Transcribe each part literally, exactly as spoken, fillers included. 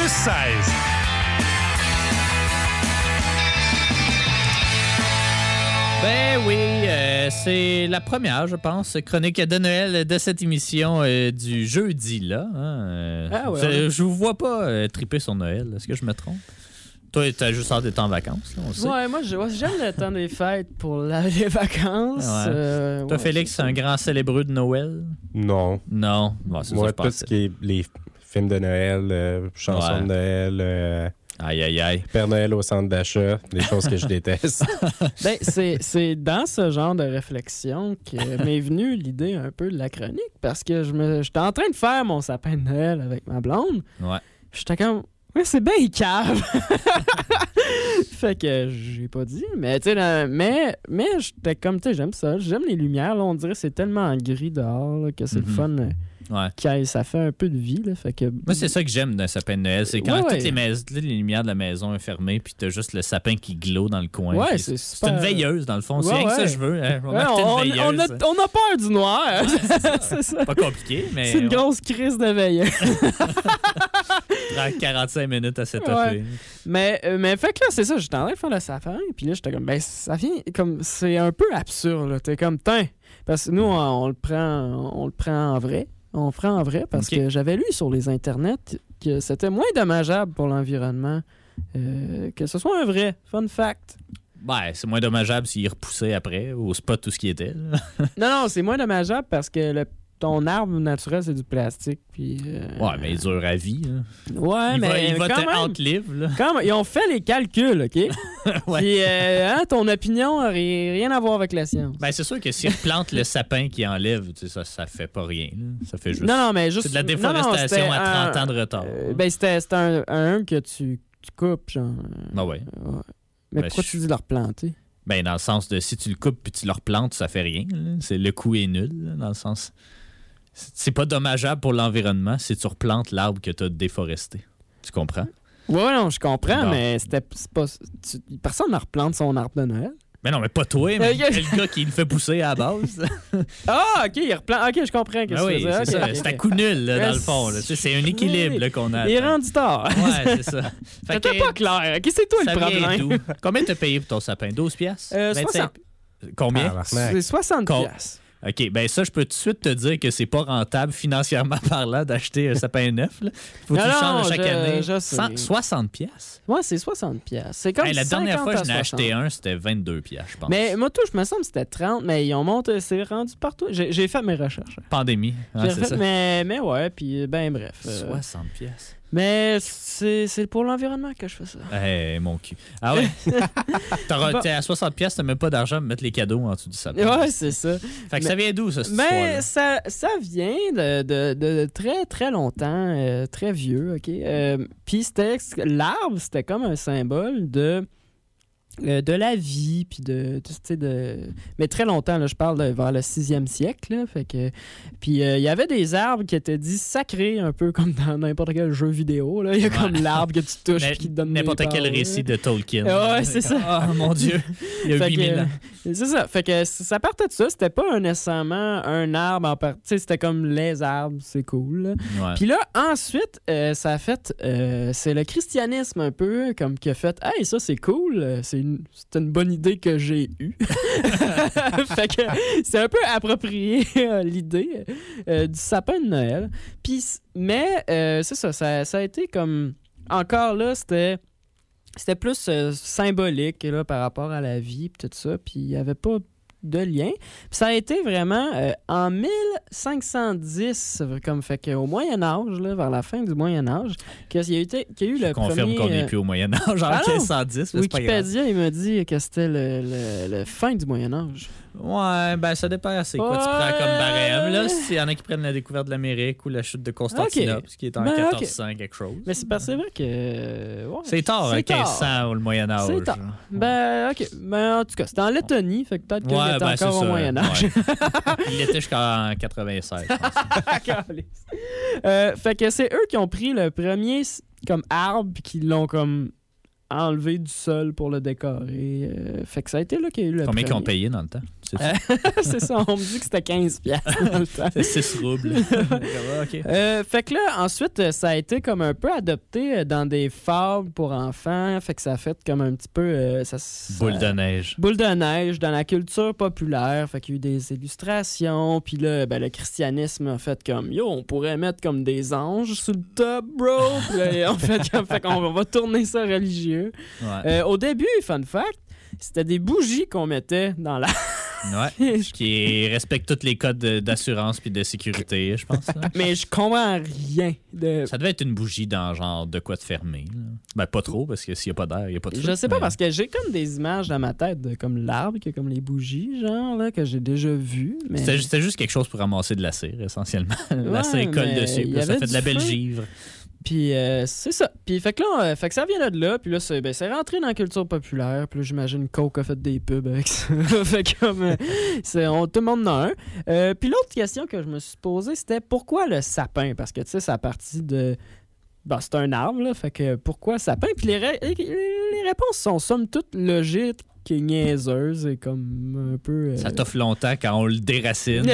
plus seize. Ben oui, euh, c'est la première, je pense, chronique de Noël de cette émission euh, du jeudi, là. Hein, euh, ah ouais, je, ouais. je vous vois pas euh, triper sur Noël. Est-ce que je me trompe? Toi, t'as juste hâte d'être en vacances, là, on sait. Ouais, moi, je- ouais, j'aime le temps des fêtes pour la- les vacances. Ouais. Euh, Toi, ouais, Félix, c'est un grand célébreux de Noël? Non. Non. Bon, c'est Moi, ça, je tout ce qui est les films de Noël, euh, chansons Ouais. de Noël, euh, Aïe, aïe, aïe. Père Noël au centre d'achat, des choses que je déteste. Ben, c'est, c'est dans ce genre de réflexion que m'est venue l'idée un peu de la chronique, parce que je me, j'étais en train de faire mon sapin de Noël avec ma blonde. Ouais. J'étais comme, ouais, c'est bien cave. Fait que j'ai pas dit, mais tu sais, là, mais, mais j'étais comme, tu sais, j'aime ça, j'aime les lumières, là, on dirait que c'est tellement gris dehors là, que c'est Mhm. le fun. euh, Ouais. que ça fait un peu de vie, là, fait que... Moi, c'est ça que j'aime d'un sapin de Noël. C'est quand Ouais, toutes, ouais. Les mais- toutes les lumières de la maison sont fermées, puis t'as juste le sapin qui glow dans le coin. Ouais, Puis c'est c'est super. une veilleuse, dans le fond. C'est Ouais, rien que ça ouais. que je veux. Hein. On Ouais, va acheter on, une veilleuse. on a, on a peur du noir. c'est ça. Pas compliqué, mais C'est une on grosse crise de veilleuse. prend quarante-cinq minutes à s'étoffer. Ouais. Mais, euh, mais fait que là, c'est ça, j'étais en train de faire le sapin, puis là, j'étais comme, ben, ça vient comme, c'est un peu absurde, là. T'es comme, tiens, parce que nous, on, on le prend, on le prend en vrai. On le prend en vrai parce Ok. que j'avais lu sur les internets que c'était moins dommageable pour l'environnement euh, que ce soit un vrai. Fun fact. Ben, c'est moins dommageable s'il repoussait après, au spot tout ce qui était. là. Non, non, c'est moins dommageable parce que le, ton arbre naturel, c'est du plastique. Puis, euh, Ouais, mais il dure à vie. Hein. Ouais, il mais va, il va quand te même, outlive. Là. quand même, ils ont fait les calculs, OK? Ouais. Puis, euh, hein, ton opinion n'a ri- rien à voir avec la science. Ben, c'est sûr que s'il replante le sapin qui enlève, tu sais, ça, ça fait pas rien. Là. Ça fait juste. Non, non, mais juste... C'est de la non, non, déforestation c'était à trente un- ans de retard. euh, ben, c'était, c'était un, un que tu, tu coupes, genre. Ben ouais. Ouais. Mais Ben, pourquoi je- tu dis de le replanter? Ben, dans le sens de si tu le coupes puis tu le replantes, ça fait rien. Là. C'est, le coût est nul, là, dans le sens. C'est, c'est pas dommageable pour l'environnement si tu replantes l'arbre que tu as déforesté. Tu comprends? Ouais, non, je comprends, Bon. mais c'était c'est pas. tu- personne ne replante son arbre de Noël. Mais non, mais pas toi, mais Ok. le gars qui le fait pousser à la base. Ah, ok, il replante. Ok, je comprends. Qu'est-ce Ah que oui, tu faisais. c'est Ok, ça. ok, C'est à ok. coup nul, là, Ouais, dans le fond. Là. Tu sais, c'est un équilibre oui. là, qu'on a. Il est atteint. rendu tard. Ouais, c'est ça. Fait C'était que, pas clair. Ok, c'est toi ça le vient problème. d'où? Combien t'as payé pour ton sapin? douze piastres? Euh, vingt-cinq? soixante. Combien? Tabarnak. C'est soixante Com- piastres. OK, ben ça, je peux tout de suite te dire que c'est pas rentable financièrement parlant d'acheter un sapin neuf. Là. Faut que tu Non, le changes non, chaque je- année. je sais. Cent- soixante piastres? Ouais, c'est soixante piastres. C'est comme Hey, la dernière cinquante fois à que j'en ai acheté soixante. un, c'était vingt-deux piastres, je pense. Mais moi, tout, je me semble que c'était trente, mais ils ont monté, c'est rendu partout. J'ai, j'ai fait mes recherches. Pandémie, hein, J'ai c'est refait- ça. mais, mais ouais, puis ben bref. euh, soixante piastres. mais c'est, c'est pour l'environnement que je fais ça. Hey, mon cul. Ah ouais? T'auras- Bon. T'es à soixante piastres, t'as même pas d'argent pour mettre les cadeaux en dessous du sapin. Ouais, c'est ça. Fait que ça vient d'où, ça, cette Mais histoire-là? ça, ça vient de, de, de très, très longtemps, euh, très vieux, OK? Euh, Puis c'était, l'arbre, c'était comme un symbole de, euh, de la vie, puis de, tu sais, de... Mais très longtemps, là, je parle de, vers le sixième siècle, là, fait que... Puis euh, il y avait des arbres qui étaient dits sacrés, un peu comme dans n'importe quel jeu vidéo, là. Il y a Ouais. comme l'arbre que tu touches, Mais puis qui te donne des N'importe quel powers. récit de Tolkien. Ouais, c'est ça. Ah, mon Dieu. Il y a Fait huit que, mille ans. euh, C'est ça. Fait que ça partait de ça. C'était pas un- nécessairement un arbre en partie. Tu sais, c'était comme les arbres, c'est cool. là. Ouais. Puis là, ensuite, euh, ça a fait. euh, c'est le christianisme un peu comme qui a fait. Hey, ça, c'est cool. euh, C'est une, c'est une bonne idée que j'ai eue. Fait que c'est un peu approprié euh, l'idée euh, du sapin de Noël. Puis, c- mais euh, c'est ça, ça. Ça a été comme. Encore là, c'était. C'était plus euh, symbolique là, par rapport à la vie et tout ça. Puis il n'y avait pas de lien. Puis ça a été vraiment euh, en mille cinq cent dix, comme fait qu'au Moyen-Âge, là, vers la fin du Moyen-Âge, qu'il y a eu, qu'il y a eu le Confirme premier... qu'on n'est euh, plus au Moyen-Âge en Ah non! mille cinq cent dix, mais c'est pas grave. Wikipédia, il m'a dit que c'était le, le, le fin du Moyen-Âge. Ouais, ben ça dépend c'est quoi tu Ouais. prends comme barème. Là, s'il y en a qui prennent la découverte de l'Amérique ou la chute de Constantinople, Ok. ce qui est en Ben, quatorze cents quelque chose. Mais c'est parce que c'est vrai que... ouais, C'est tard, hein, c'est tard. quinze cents ou le Moyen-Âge. C'est tard. Ben, OK. Ben, en tout cas, c'était en Lettonie, fait que peut-être qu'il Ouais, était ben, c'est encore au ça, Moyen-Âge. ouais. Il était jusqu'en quatre-vingt-seize, je pense. Calisse. euh, fait que c'est eux qui ont pris le premier s- comme arbre puis qui l'ont comme enlevé du sol pour le décorer. Euh, fait que ça a été là qu'il y a eu le Combien premier. qu'ils ont payé dans le temps? C'est Euh, c'est ça, on me dit que c'était quinze piastres dans le temps. C'est six roubles. OK. Euh, fait que là, ensuite, ça a été comme un peu adopté dans des fables pour enfants. Fait que ça a fait comme un petit peu... euh, ça, ça- Boule de neige. Boule de neige dans la culture populaire. Fait qu'il y a eu des illustrations. Puis là, ben, le christianisme a fait comme, yo, on pourrait mettre comme des anges sur le top, bro. Puis là, on fait comme, fait qu'on va tourner ça religieux. Ouais. Euh, au début, fun fact, c'était des bougies qu'on mettait dans la... Ouais. Qui respecte tous les codes de- d'assurance puis de sécurité, je pense. Là. Mais je comprends rien de... Ça devait être une bougie dans genre de quoi de fermé. Là. Ben, pas trop, parce que s'il n'y a pas d'air, il n'y a pas de Je feu, sais pas, mais- parce que j'ai comme des images dans ma tête de comme l'arbre, qui a comme les bougies, genre, là, que j'ai déjà vu. Mais... C'était, c'était juste quelque chose pour ramasser de la cire, essentiellement. la Ouais, cire colle mais dessus, il puis y là, ça avait fait de la du belle feu. givre. Puis euh, c'est ça. Puis fait que là, euh, fait que ça vient de là. Puis là, c'est, ben, c'est rentré dans la culture populaire. Puis là, j'imagine Coke a fait des pubs avec ça. fait que comme, euh, c'est, on, tout le monde en a un. Euh, puis l'autre question que je me suis posée, c'était pourquoi le sapin? Parce que, tu sais, ça a parti de... Ben, c'est un arbre, là. Fait que pourquoi sapin? Puis les, ré- les réponses sont somme toute logiques et niaiseuses et comme un peu... euh, Ça t'offre longtemps quand on le déracine,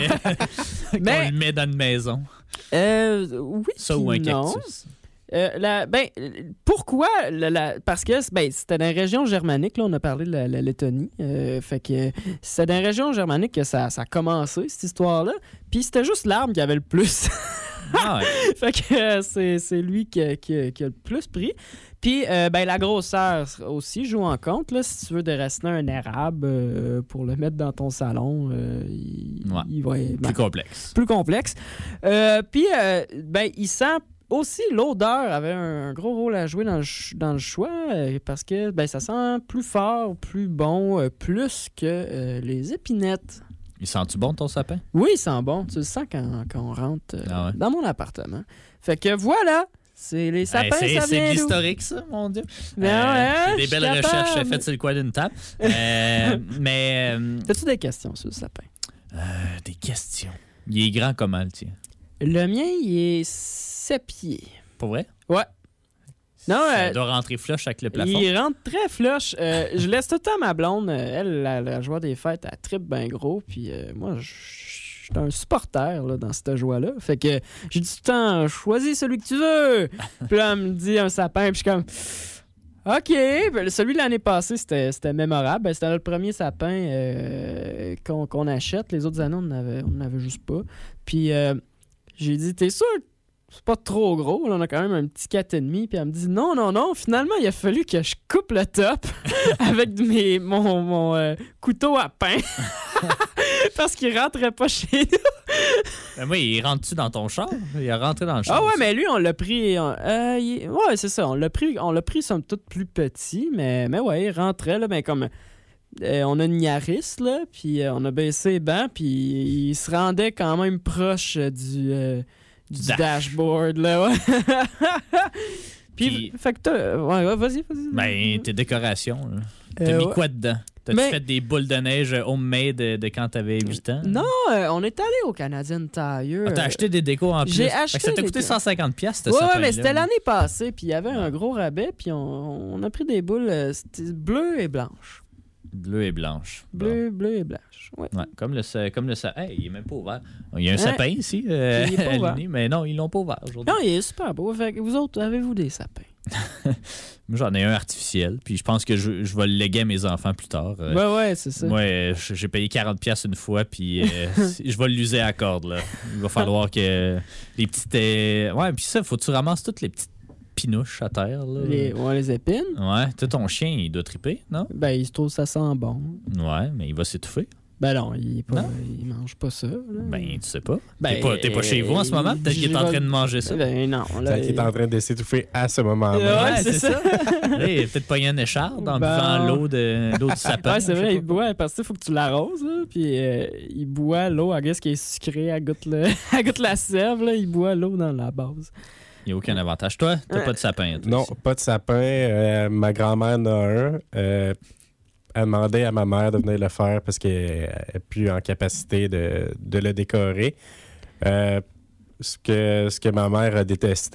quand Mais- on le met dans une maison. Euh, oui, Ça ou un puis non. cactus. Euh, la- ben, euh, pourquoi? la- la- parce que ben, c'était dans la région germanique, là, on a parlé de la, la Lettonie. euh, fait que c'était dans la région germanique que ça, ça a commencé, cette histoire-là. Puis c'était juste l'arbre qui avait le plus. Ah ouais. fait que euh, c'est, c'est lui qui, a- qui a- qui a le plus pris. Puis euh, ben, la grosseur aussi joue en compte. Là, si tu veux déraciner un érable euh, pour le mettre dans ton salon, euh, il, Ouais. il va être Plus complexe. plus complexe. Euh, Puis, euh, ben, il sent aussi l'odeur avait un, un gros rôle à jouer dans le, ch- dans le choix euh, parce que ben, ça sent plus fort, plus bon, euh, plus que euh, les épinettes. Il sent-tu bon ton sapin? Oui, il sent bon. Tu le sens quand, quand on rentre euh, Ah ouais. dans mon appartement. Fait que voilà, c'est les sapins, Hey, c'est, ça c'est vient de d'où? l'historique, ça, mon Dieu. Ben Euh, ouais, c'est je des suis belles recherches capable. faites sur le coin d'une table. Euh, mais euh, T'as-tu des questions sur le sapin? euh, des questions. Il est grand comment, le tien? Le mien, il est sept pieds. Pour vrai? Ouais. Non, Ça euh, doit rentrer flush avec le plafond. il rentre très flush. Euh, je laisse tout le temps ma blonde. euh, Elle, la, la joie des fêtes, elle tripe bien gros. Puis euh, moi, je je suis un supporter là, dans cette joie-là. Fait que j'ai dit tout le temps, choisis celui que tu veux. Puis là, elle me dit un sapin. Puis je suis comme, OK. Ben, celui de l'année passée, c'était, c'était mémorable. Ben, c'était le premier sapin euh, qu'on, qu'on achète. Les autres années, on n'avait on n'avait juste pas. Puis euh, j'ai dit, t'es sûr? C'est pas trop gros, là, on a quand même un petit quatre et demi. Puis elle me dit non, non, non. Finalement, il a fallu que je coupe le top avec mes, mon, mon euh, couteau à pain parce qu'il rentrait pas chez nous. Ben moi, il rentre-tu dans ton char? Il a rentré dans le char. Ah ouais, aussi. mais lui, on l'a pris. on- euh, il- ouais, c'est ça. On l'a pris, on l'a pris somme toute plus petit, mais, mais ouais, il rentrait, là, ben, comme. euh, on a une Yaris, là, puis euh, on a baissé les bancs, puis il se rendait quand même proche euh, du, euh, du Dash. dashboard, là, ouais. puis, Puis- fait que t'as. Ouais, ouais, vas-y, vas-y. Ben, tes décorations, là. T'as Euh, mis ouais. quoi dedans? T'as-tu Mais- fait des boules de neige homemade de, de quand t'avais huit ans? Non, euh, on est allé au Canadian Tire. Ah, t'as acheté des décos en plus? j'ai Fait que acheté ça t'a des coûté décos. cent cinquante piastres, ce Ouais, ouais, sapin-là. mais c'était l'année passée, puis il y avait un gros rabais, puis on, on a pris des boules euh, c'était bleues et blanches. Bleu et blanche. Bon. Bleu, bleu et blanche. Ouais. Ouais, comme le, sa- comme le sapin. Hey, il est même pas ouvert. Il y a un Ouais. sapin ici, euh, Il est pas ouvert. aligné, mais non, ils l'ont pas ouvert aujourd'hui. Non, il est super beau. Fait que vous autres, avez-vous des sapins? Moi, j'en ai un artificiel, puis je pense que je, je vais le léguer à mes enfants plus tard. Euh, Ouais, ouais, c'est ça. Moi, euh, j'ai payé quarante piastres une fois, puis euh, je vais l'user à corde. Là. Il va falloir que les petites... euh, Ouais, puis ça, faut que tu ramasses toutes les petites pinouches à terre. Là. Les, ouais, les épines. Ouais, toi, ton chien, il doit triper, non? Ben, il se trouve ça sent bon. Ouais, mais il va s'étouffer. Ben non, il, est pas, Non? il mange pas ça. Là. Ben, tu sais pas. Ben, t'es, pas t'es pas chez vous en ce moment? Peut-être qu'il est en train de manger ça. Ben non. Là, Peut-être qu'il est en train de s'étouffer à ce moment-là. Ouais, Ouais, c'est c'est ça. Là, il a peut-être pogné un écharde en Ben- buvant l'eau, de, l'eau du sapin. Ouais, c'est je sais vrai, il pas. boit parce que faut que tu l'arroses, là, puis euh, il boit l'eau, à guess qui est sucrée, elle goûte, le, elle goûte la sève, là, il boit l'eau dans la base. Il n'y a aucun avantage. Toi, t'as pas de sapin. toi, Non, ici. pas de sapin. Euh, ma grand-mère en a un. Euh, elle demandait à ma mère de venir le faire parce qu'elle n'est plus en capacité de, de le décorer. Euh, ce, que, ce que ma mère a détesté.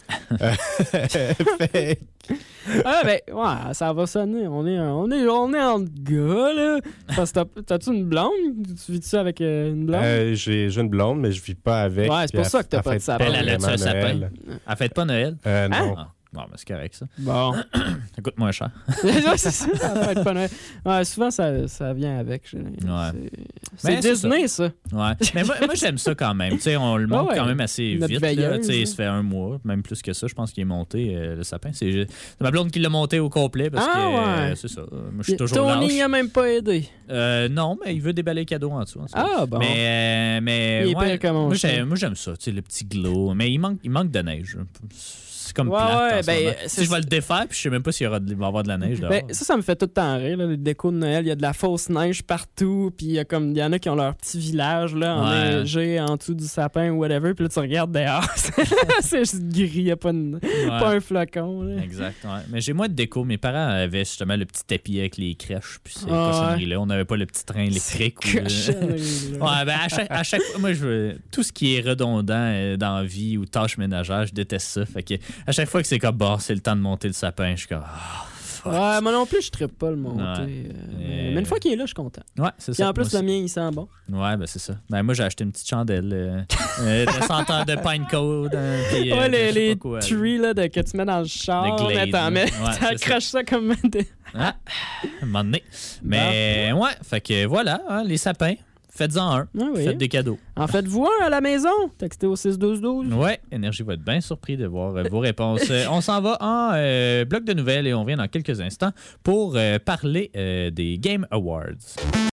Euh, fait- Ah, ben, ouais, ça va sonner. On est, on est, on est entre gars, là. Parce que t'as- t'as-tu une blonde? Tu vis-tu ça avec euh, une blonde? euh, j'ai j'ai une blonde, mais je vis pas avec. Ouais, c'est puis pour elle- ça que t'as elle pas de fête sapin. Elle, elle a-tu vraiment un sapin? Noël. Elle fête pas Noël? Euh, non. Ah. Bon, ben, c'est correct, ça. Bon. Ça coûte moins cher. Ouais, c'est ça, ça fait pas Noël. Ouais, souvent, ça, ça vient avec. je- C'est Mais c'est c'est Disney, ça. Ouais. Mais moi, moi, j'aime ça quand même. Tu sais, on le monte Ah ouais. quand même assez Notre vite. Là. veilleuse, Tu sais, hein. ça fait un mois, même plus que ça. Je pense qu'il est monté, euh, le sapin. C'est juste- c'est ma blonde qui l'a monté au complet parce Ah que ouais. euh, c'est ça. Moi, je suis toujours Tony lâche. il a même pas aidé. Euh, non, mais il veut déballer les cadeaux en dessous. en tout cas. Ah, bon. Mais, euh, mais Il est ouais, pire que mon moi, chien. j'aime, moi, j'aime ça, tu sais, le petit glow. Mais il manque, il manque de neige. C'est comme Ouais, plate. ouais, en ce ben, moment. c'est- Si je vais le défaire, puis je sais même pas s'il y aura de- il va y avoir de la neige dehors. Ben, ça, ça me fait tout le temps rire, là, les décos de Noël. Il y a de la fausse neige partout, puis il y, a comme- il y en a qui ont leur petit village là, enneigé en dessous du sapin ou whatever, puis là, tu regardes dehors. C'est juste gris, il n'y a pas, une- Ouais. pas un flocon. Là. Exact, ouais. Mais j'ai moins de déco. Mes parents avaient justement le petit tapis avec les crèches, puis ces Ah, cochonneries-là. On n'avait pas le petit train électrique. ou le- Cochonnerie, là. Ouais, ben à chaque, à chaque fois, moi, je veux. Tout ce qui est redondant euh, dans la vie ou tâches ménagères, je déteste ça. Fait que à chaque fois que c'est comme, bon, c'est le temps de monter le sapin, je suis comme, ah, fuck. Ouais, moi non plus, je ne pas le monter. Ouais. euh, Et- mais une fois qu'il est là, je suis content. Ouais, c'est Puis ça. en plus, moi le mien, il sent bon. aussi. Ouais, ben c'est ça. Ben moi, j'ai acheté une petite chandelle euh, euh, de senteur de pine code. hein, puis, euh, ouais, de je les, sais les pas quoi, là. trees là, de, que tu mets dans le char, Le glade, mais t'en là. mets, Ouais, tu c'est ça. accroches ça comme des... Ah, un moment donné. Mais ouais, fait que voilà, hein, les sapins, faites-en un. Ah oui. Faites des cadeaux. En faites-vous un à la maison. Textez au six douze douze. Ouais, Énergie va être bien surpris de voir euh, vos réponses. Euh, on s'en va en euh, bloc de nouvelles et on vient dans quelques instants pour euh, parler euh, des Game Awards.